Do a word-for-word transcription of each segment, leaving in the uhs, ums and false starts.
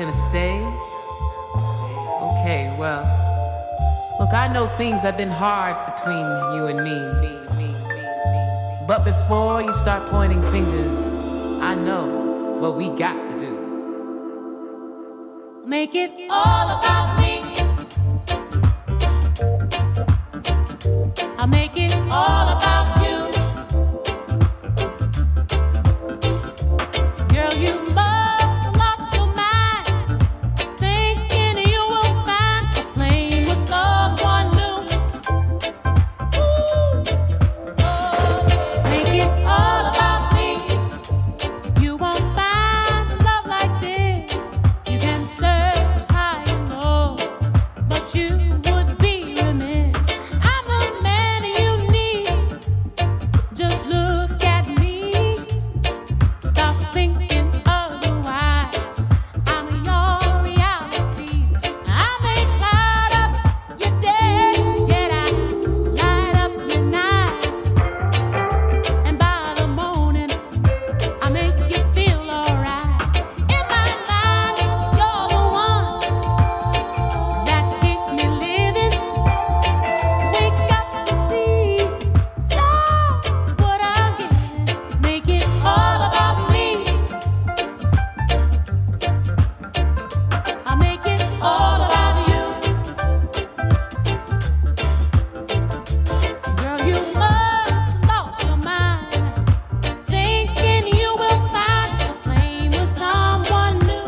gonna stay? Okay, well, look, I know things have been hard between you and me. But before you start pointing fingers, I know what we got to do. Make it all about me. I'll make it all about you. Girl, you must have lost your mind, thinking you will find a flame with someone new. Ooh. Oh, make it all about me. You won't find love like this. You can search high and low, but you would be remiss. I'm the man you need. Just look at me. Stop thinking otherwise. I'm your reality. I may light up your day, yet I light up your night. And by the morning, I make you feel alright. In my mind, you're the one that keeps me living. We got to see just what I'm getting. Make it all about me. I'll make it all about you. Girl, you must have lost your mind, thinking you will find a flame with someone new.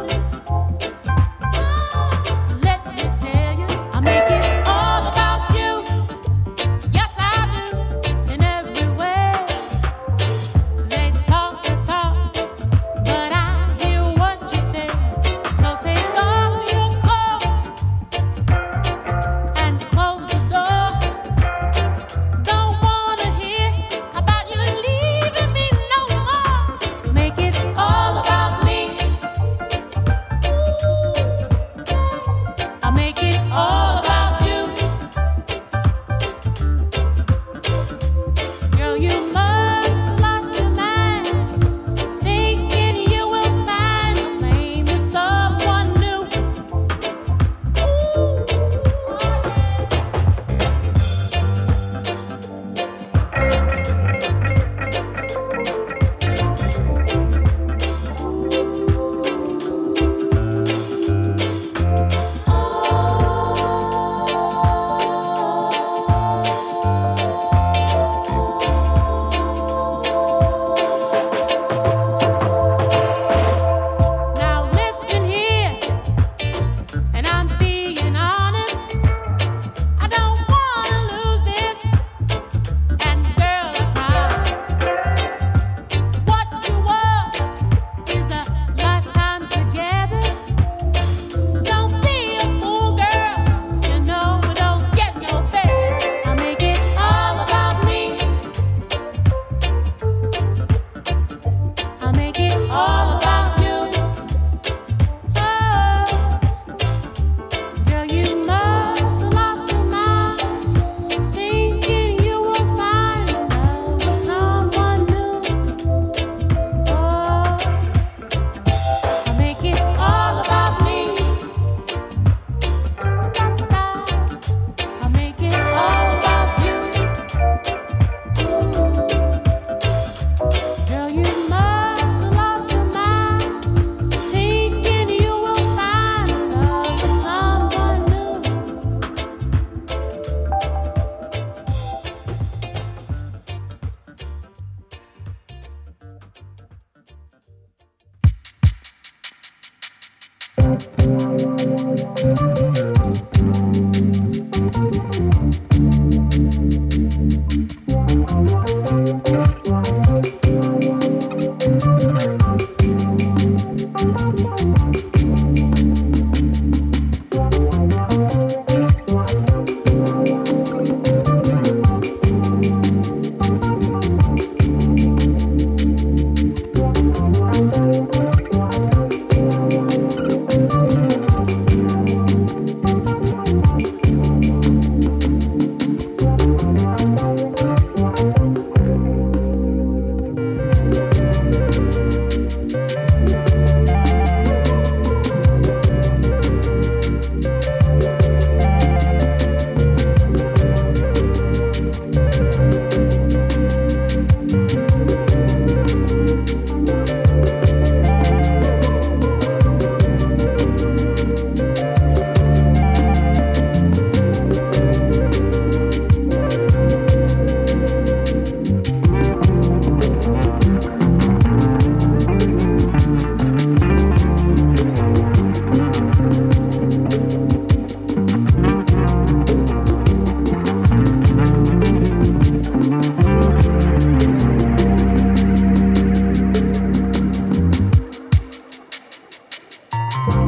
Let me tell you, I make it all about you. Yes, I do, in every way. They talk the talk, but I hear what you say. So take off your coat and close the door. Don't wanna hear about you leaving me no more. Make it all about me. I'll make it all about you. Girl, you must have lost your mind, thinking you will find a flame with someone new. Now listen here, and I'm being honest. I don't wanna lose this, and girl, I promise. What you want is a lifetime together. Don't be a fool, girl. You know it don't get no better. I make it all about me. I make it all about you. Oh, girl, you must have lost your mind, thinking you will find love with someone new. Oh, I make it all about me. I make it all about you. Girl, you must have lost your mind, thinking you will find love with someone new.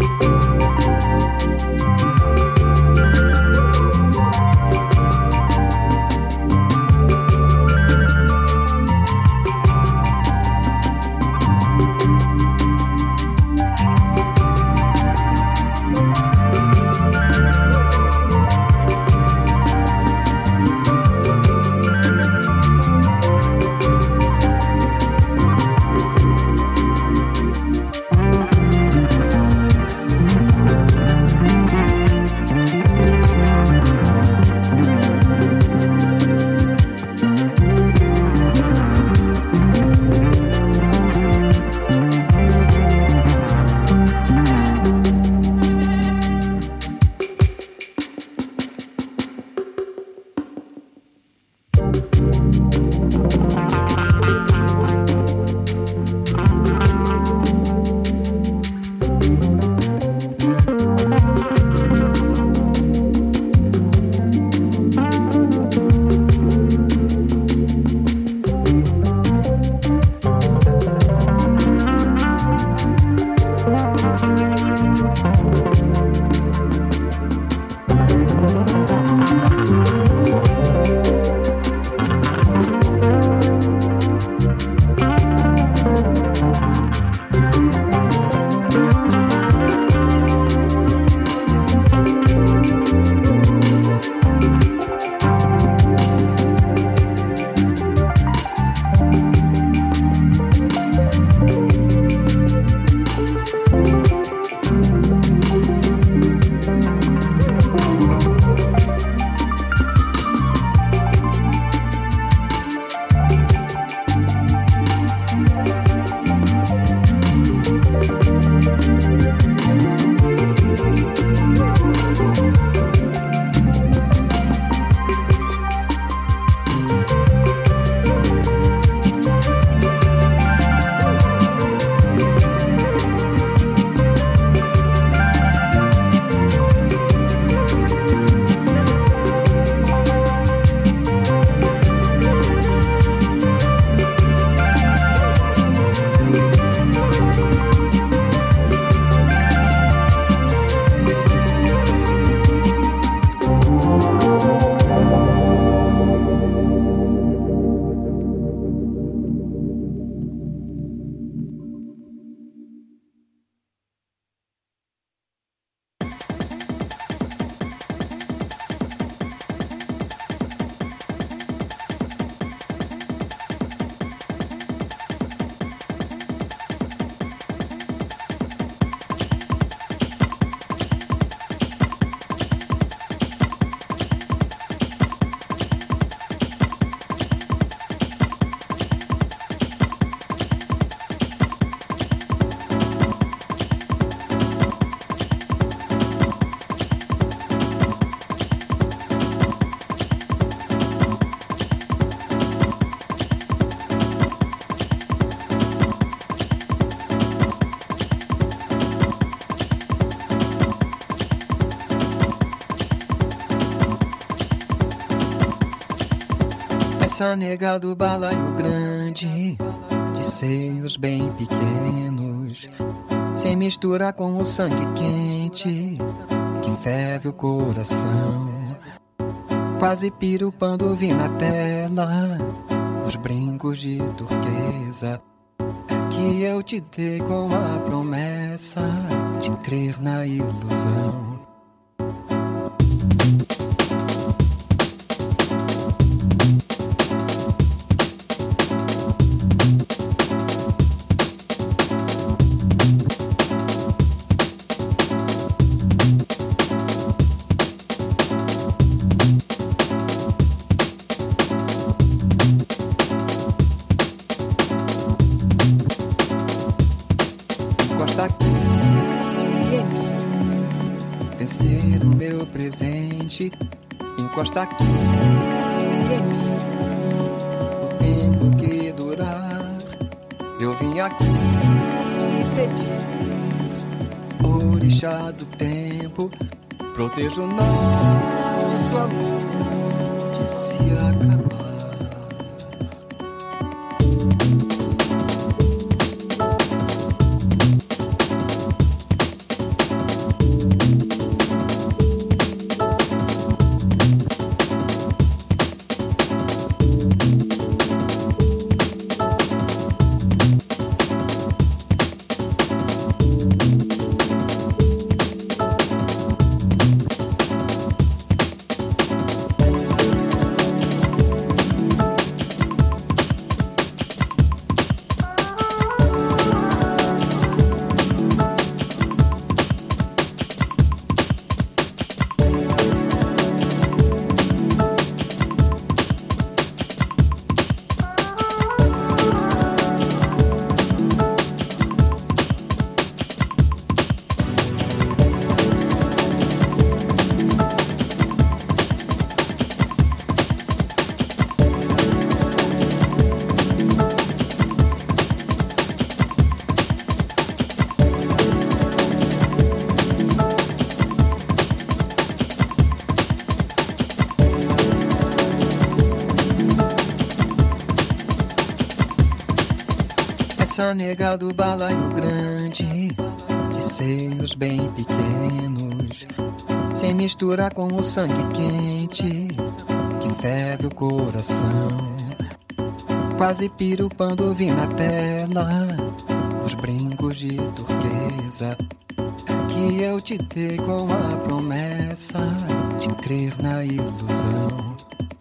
Essa nega do balaio grande, de seios bem pequenos, se mistura com o sangue quente que ferve o coração. Quase pirupando vi na tela os brincos de turquesa que eu te dei com a promessa de crer na ilusão. Encosta aqui em mim, o tempo que durar. Eu vim aqui pedir, orixá do tempo, proteja o nosso amor de se acabar. Essa nega do balaio grande, de seios bem pequenos, sem misturar com o sangue quente que ferve o coração. Quase pirupando vi na tela os brincos de turquesa que eu te dei com a promessa de crer na ilusão.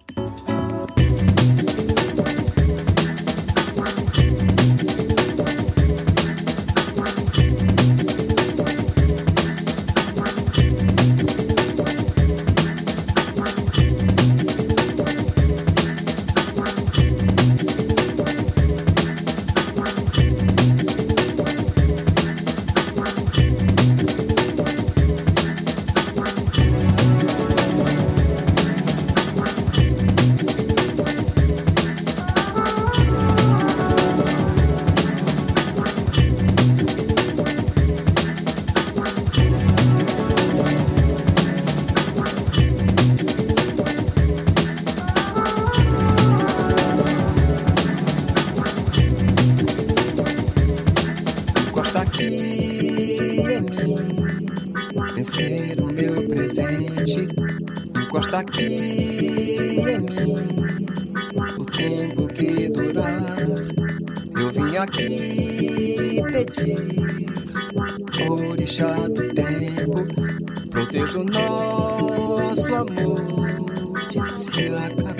Encosta aqui em mim, o tempo que durar. Eu vim aqui pedir, orixá do tempo, proteja o nosso amor de se acabar.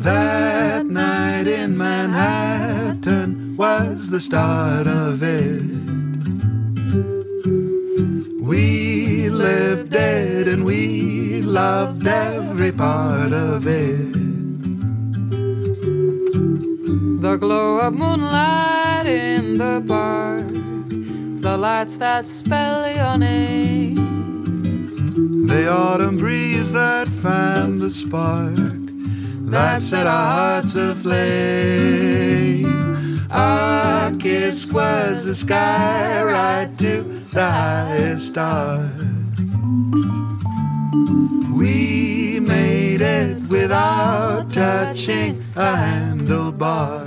That night in Manhattan was the start of it. We lived it and we loved every part of it. The glow of moonlight in the park, the lights that spell your name, the autumn breeze that fanned the spark that set our hearts aflame. Our kiss was the sky right to the highest star. We made it without touching a handlebar.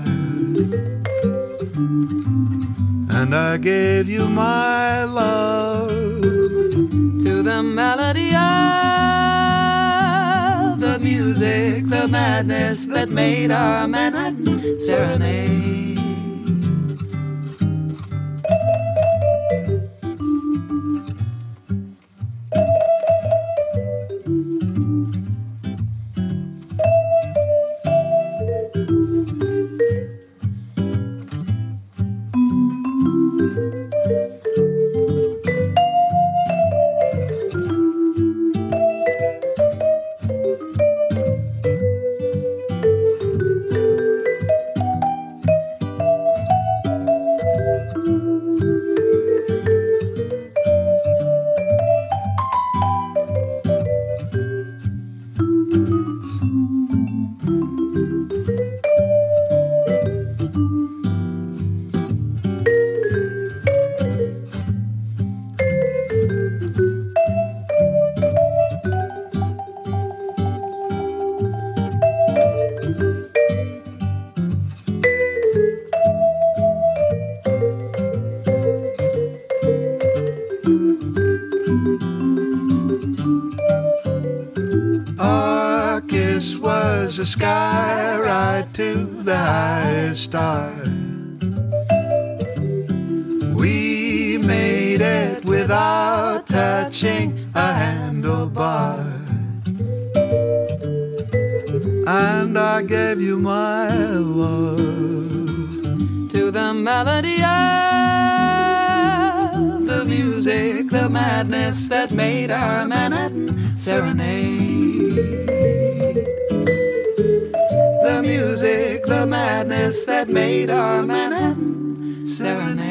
And I gave you my love to the melody of the music, the madness that made our Manhattan serenade. The sky right to the highest star. We made it without touching a handlebar. And I gave you my love to the melody of the music, the madness that made our Manhattan serenade. The music, the madness that made our Manhattan serenade.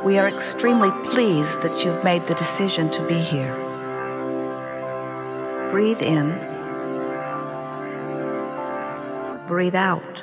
We are extremely pleased that you've made the decision to be here. Breathe in. Breathe out.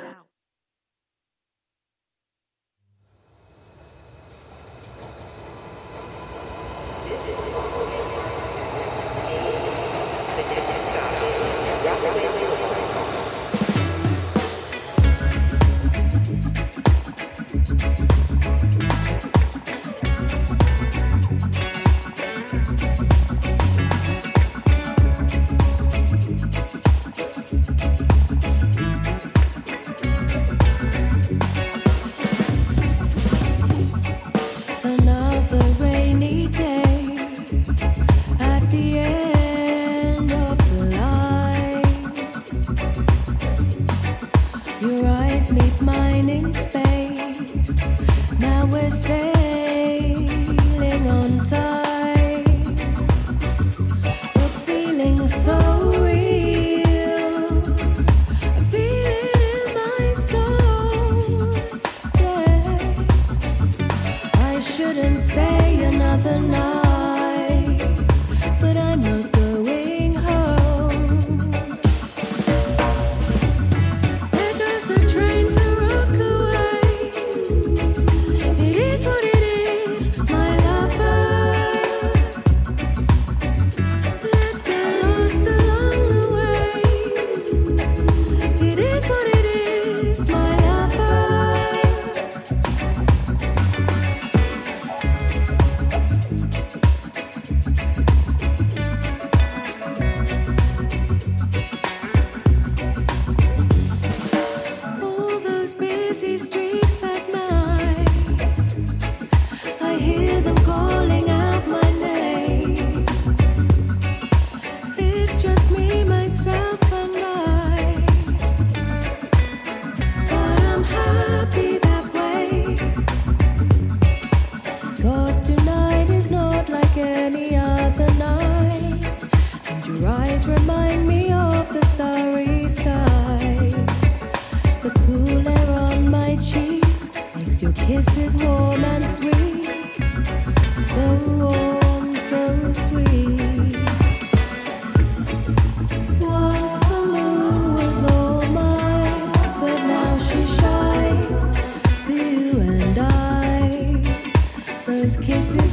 Kisses